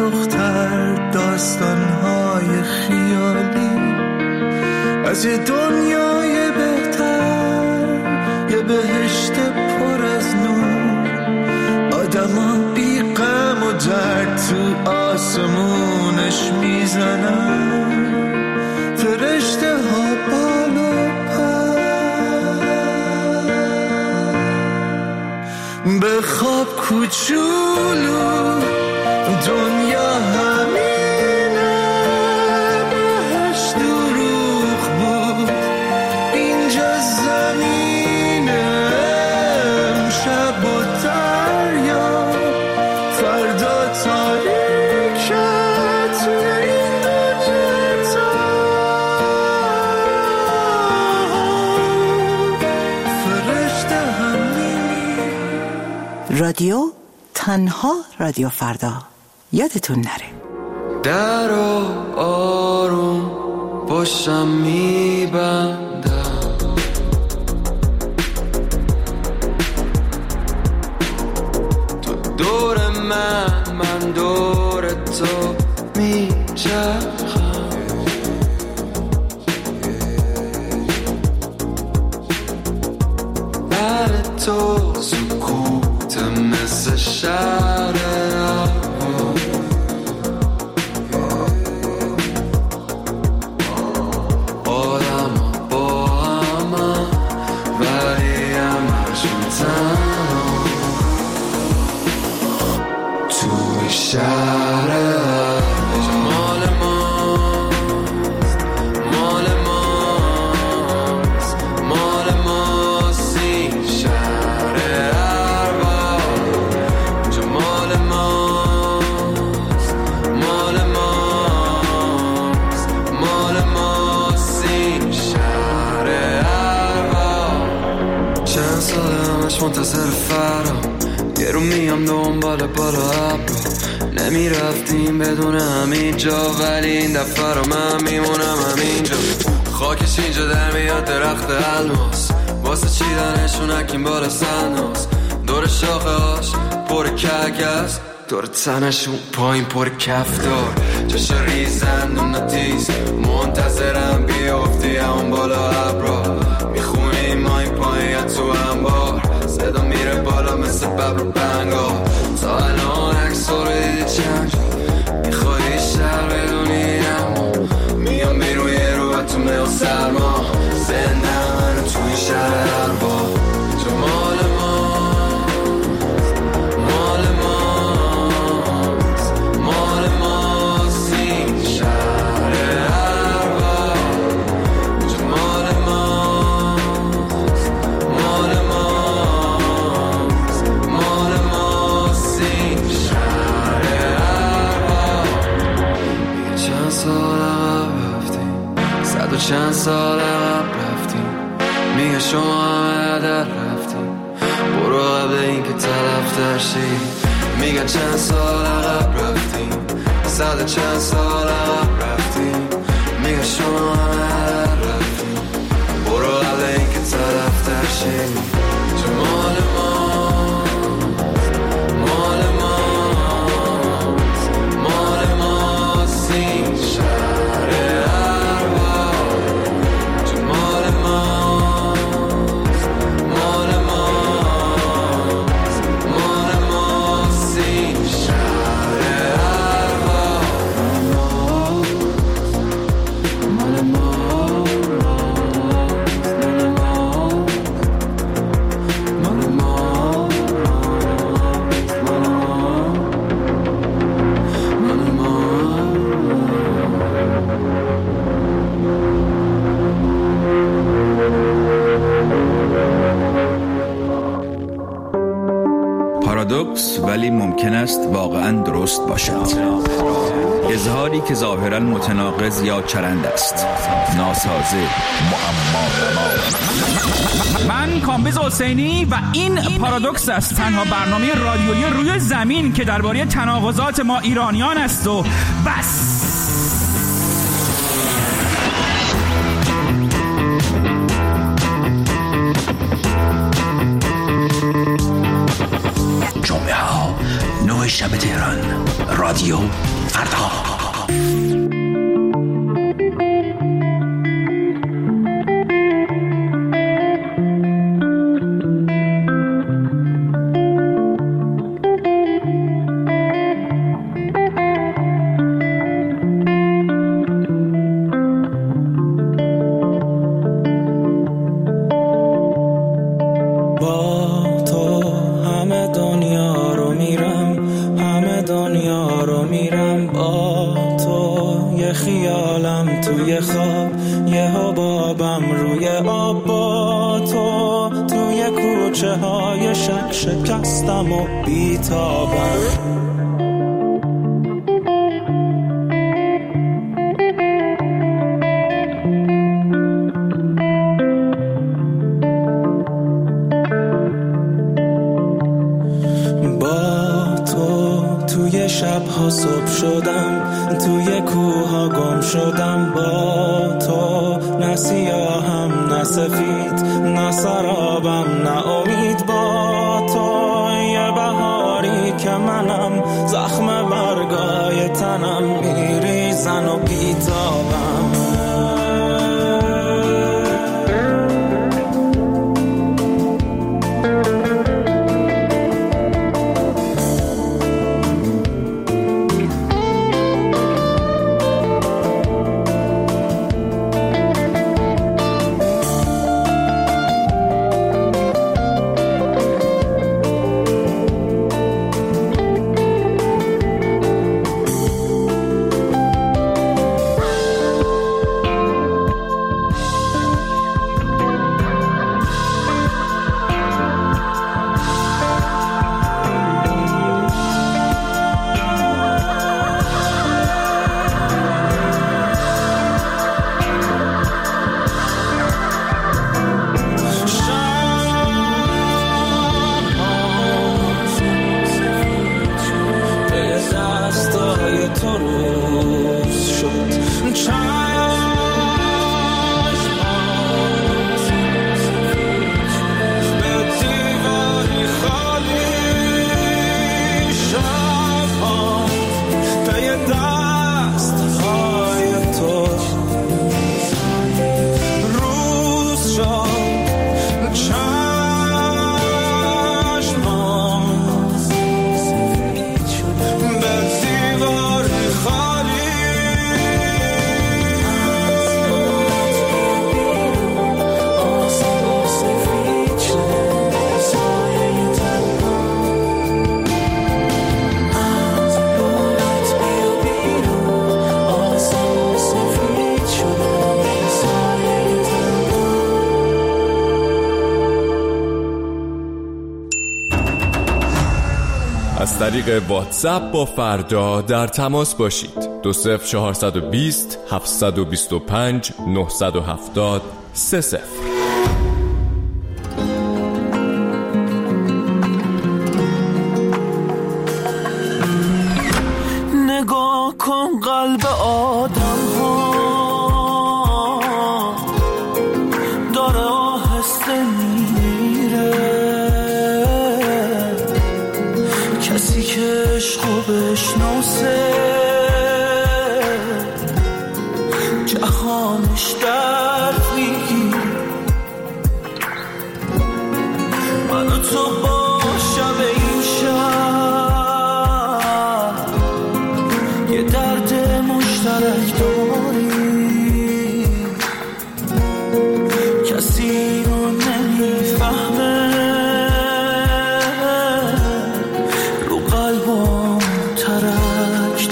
دختر داستانهای خیالی از یه دنیای بهتر، یه بهشت پر از نور، آدما بی غم و درد تو آسمونش میزنن، فرشته ها بالا پر. به خواب کوچولو دنیا همینه، بهش دروغ بود اینجا زمینه، امشب و دریا فردا تاریکه توی این دنیا فرشته همینی. رادیو تنها رادیو فردا، یادتون نره. در آروم باشم میبندم، تو دور من دور تو میچرخم، بر تو سکوت مثل شهر منتظر فرام، یه رو میام دنبال بالا ابرو، نمیرفتیم بدون همین جا، ولی این دفعه رو من میمونم همینجا. خاکش اینجا در میاد درخت الماس، واسه چیدنشون اکیم بالا سناس، دور شاخه هاش پر کگز، دور تنشون پایین پر کفتار، جاش ریزن و نتیز، منتظرم بیافتی همون بالا ابرا، میخونیم ما این پایین تو انبار، صدا میره بالا مثل ببر و بنگا، تا الان عکس رو دیدی چند میخوایی شهر بدونی، اما میام بیرون یه رو تو میل سرما، زنده منو توی شهر اربا، جو مال مال ماست این شهر اربا، جو مال ماست این شهر اربا. چند سال عقب رفتیم، 100 و چند سال عقب رفتیم، میگه شما همه در رفتیم، برو قبل این که طرف ترشی، میگه چند سال عقب رفتیم، 100 و چند سال عقب رفتیم، میگه شما همه در رفتیم، برو قبل این که طرف ترشی، جمال مال ماست این شهر اربا، جمال ماست این شهر اربا، پارادوکس ولی ممکن است واقعا درست باشد. اظهاری که ظاهرا متناقض یا چرند است، ناسازه، معما. من کامبیز حسینی و این پارادوکس است، تنها برنامه رادیویی روی زمین که درباره تناقضات ما ایرانیان است و بس. جمعه ها 9 شب تهران، رادیو خواب یه حبابم روی آب با تو توی کوچه های شکستم و بیتابم. شبها صبح شدم توی کوها گم شدم با تو، نه سیاهم نه سفید نه سرابم نه امید با تو. یه بهاری که منم زخم برگای تنم میریزن و بیتابم. از طریق واتساپ با فردا در تماس باشید. 20420 725 970 30. نگاه کن قلب آدم ها داره آهسته میره، کسی که عشقو بشناسه جهانش درد میگیره. من و تو با شب این شب یه درد مشترک داریم، کسی رو نمیفهمه، رو قلبم ترک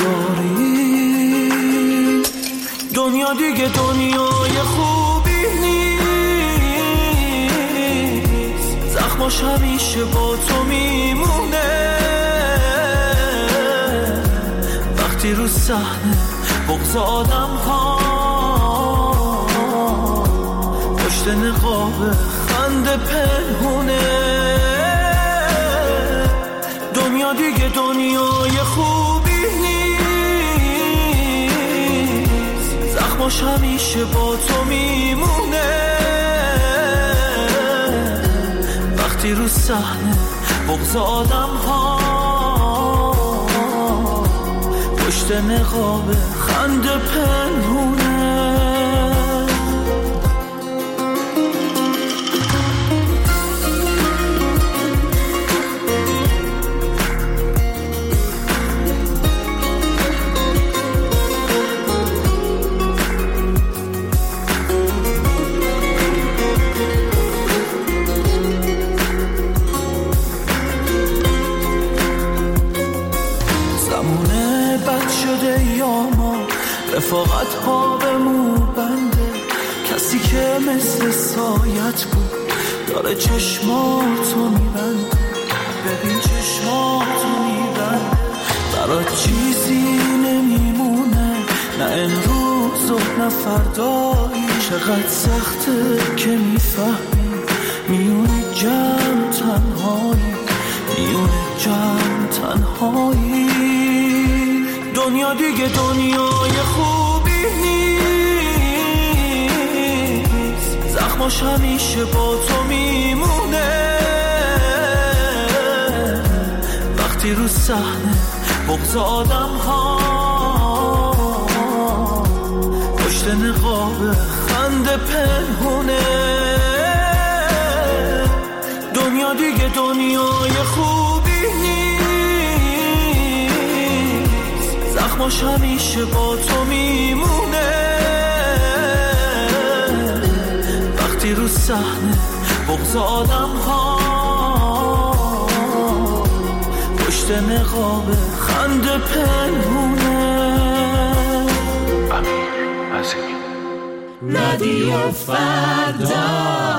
داریم. دنیا دیگه دنیای خوبی نیست، زخماش همیشه با تو میمونه. وقتی رو صحنه بغض آدم ها پشت نقاب خنده پنهونه. دنیا دیگه دنیای خوبی نیست، زخماش همیشه با تو میمونه. وقتی رو صحنه بغض آدم ها پشت نقاب خنده پنهونه. رفاقت ها به که مثل سایت بود داره چشماتو میبنده. ببین چشماتو میبنده، برات چیزی نمیمونه، نه امروز و نه فردایی. چقدر سخته که میفهمی میونه جمع تنهایی، میونه جمع تنهایی. دنیا دیگه دنیای خوبی نیست، زخماش همیشه با تو میمونه. وقتی رو صحنه بغض آدم ها پشت نقاب خنده پنهونه. دنیا دیگه دنیای خوبی نیست، زخماش همیشه با تو میمونه. وقتی رو صحنه بغض آدم ها پشت نقاب خنده پنهونه. امیر عظیمی، رادیو فردا.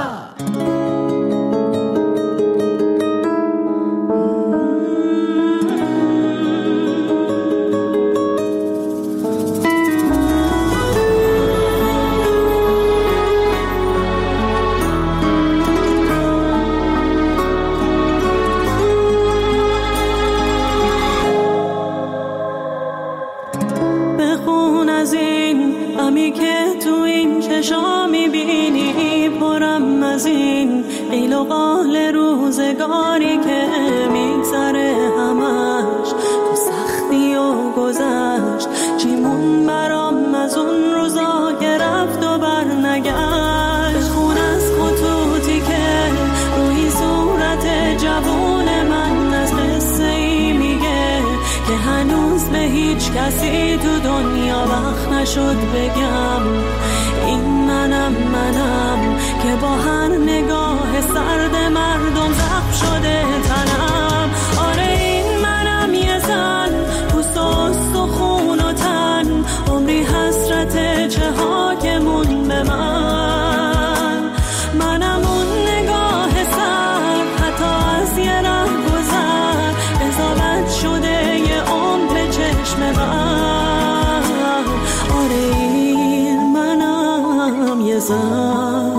روزگاری که میگذره همش تو سختی و گذشت، چیمون برام از اون روزا که رفت و برنگشت. خون از خطوطی که روی صورت جوون من از قصه ای میگه که هنوز به هیچ کسی تو دنیا وقت نشد بگم. این منم که با هر نگاه سرد مردم زخم شده تنم. آره این منم یه زن پوست و استخون و تن، عمری حسرت چه ها که مون به من. منم اون نگاه سر حتی از یه ره گذر، قضاوت شده یه عمر چشم من. آره این منم یه زن،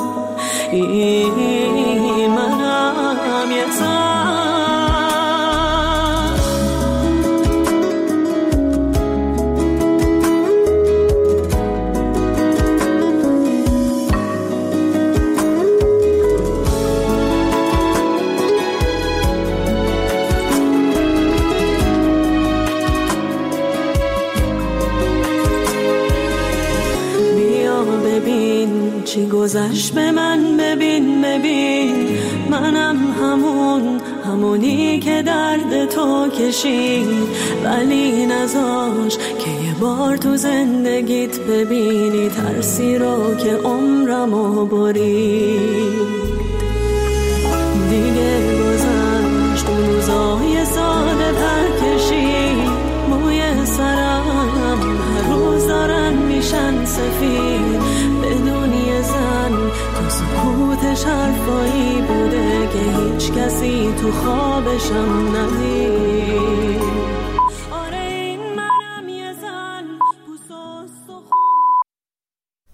این منم یه زن. بیا ببین چی گذشت به من، ببین منم همونی که درد تو کشید، ولی نذاش که یه بار تو زندگیت ببینی ترسی رو که عمرمو برید. دیگه گذشت اون روزای ساده پرکشید، موی سرم هر روز دارن میشن سفید. بدون یه زن تو سکوتش حرفایی بوده که هیچ کسی تو خوابشم ندید.